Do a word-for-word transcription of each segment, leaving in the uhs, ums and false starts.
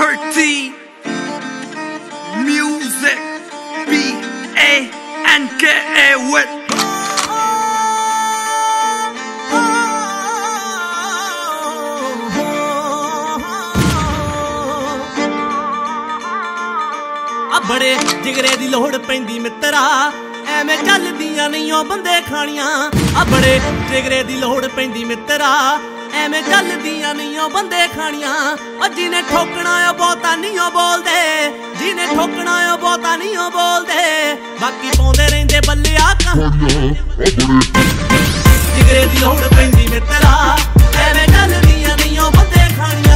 thirty Music B A N K A with बड़े जिगरे दी लोड़ पैंदी मित्रा एवें चलदियां नहीं ओ बंदे खानियां आ बड़े जिगरे दी लोड़ पैंदी मित्रा एवें चलदियां नहीं ओ बंदे खानियां ओ जिने ठोकना ओ बहुता नहीं ओ बोलदे जिने ठोकना ओ बहुता नहीं ओ बोलदे बाकी पाउंदे रहिंदे बल्लिया कहानियां जिगरे दी लोड़ पैंदी मित्रा एवें चलदियां नहीं ओ बंदे खानियां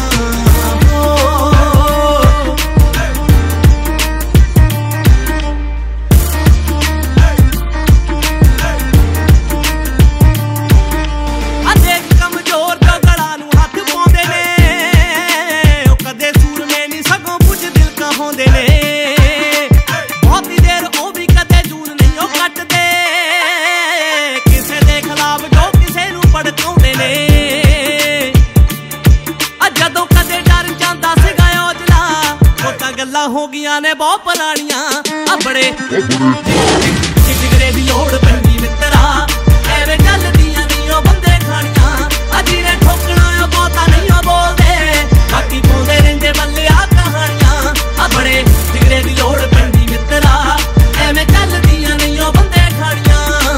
हो गया ने बहुत पुरानियां आ बड़े जिगरे दी लोड़ पैंदी मित्रा एवें चलदियां नहीं ओ बंदे खानियां आ जिने ठोकना ओ बहुता नहीं ओ बोलदे बाकी पाउंदे रहिंदे बल्लिया कहानियां आ बड़े जिगरे दी लोड़ पैंदी मित्रा एवें चलदियां नहीं ओ बंदे खानियां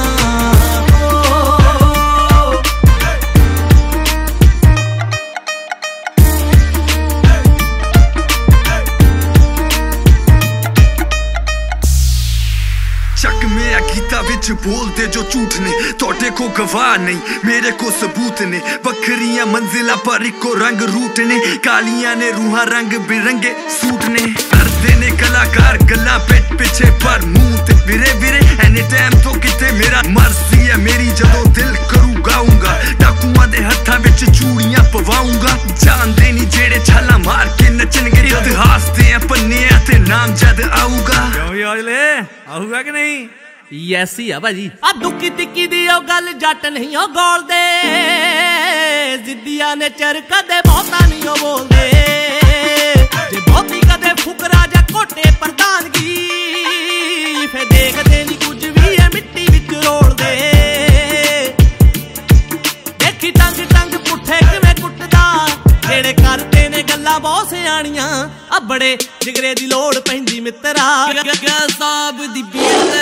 चक में गीता विच बोलते जो झूठ ने तोड़े को गवाह नहीं मेरे को सबूत ने बखरियां मंजिला पर इको रंग रूट ने कालियां ने रूहां रंग बिरंगे सूट ने करदे ने कलाकार गल्ला पेट पिछे पर मुंह ते विरे विरे एनी टाइम तो किते मेरा मर्जी है मेरी जदों दिल करू गाऊंगा डाकुआं दे हत्थां विच चूड़ियां पवाऊंगा जानदे नी जेड़े छाला मार के नचणगे इतिहास दे पन्ने ते नाम जद आऊगा आऊगा कि नहीं यस ही आ भाजी आ दुक्की तिक्की दी ओ गल जट नहीं ओ गोलदे जिद्दिया ने चर कदे बहुता नहीं ओ बोलदे जे बहुती कदे फुकरा जा कोटे प्रधानगी फे देखदे नी कुछ भी है मिट्टी विच रोलदे देखी टंग टंग पुठे किवें कुटदा जेड़े करदे ने गल्लां बहुत सियाणियां आ बड़े जिगरे दी लोड़ पैंदी मित्रा साहब दी बेल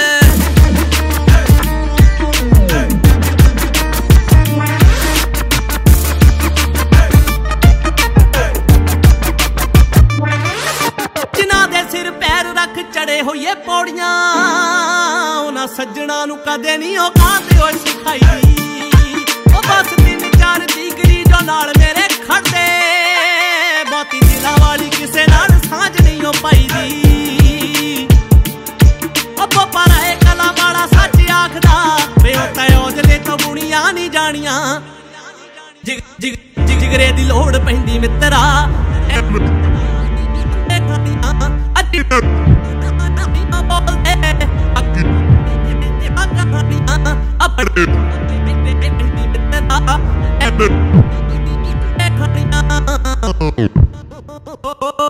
सिर पैर रख चढ़े होइए पौड़ियां उन्हां सज्जणा नूं कदे नहीं ओ कांदे ओ सिखाई ओ बस तीन चार दीगरी जो नाल मेरे खड़दे बहुती दिलां वाली किसे नाल सांझ नहीं ओ पाई दी ओ पर ए कला वाला सच आखदा वे ओ तै औजले तो बुणियां नहीं जानियां जिग जिग जिगरे दी लोड़ पैंदी मित्रा Oh